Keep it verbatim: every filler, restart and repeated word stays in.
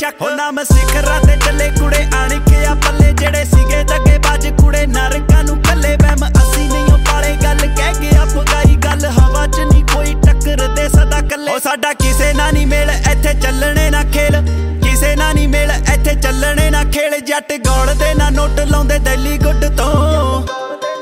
शक हो नाम सिखरां ते चले कुड़े आणिकिया पल्ले जेड़े सीगे दगे बाज कुड़े नरकां नूं कल्ले वहम असी नहीं पाले गल कह गया पगाई गल हवा च नहीं कोई टक्कर दे सदा कल्ले ओ साडा किसे ना नहीं मेल इत्थे चलने ना खेल किसे ना नहीं मेल इत्थे चलने ना खेल जट गौड़ दे ना नोट लाउंदे दिल्ली गुड तो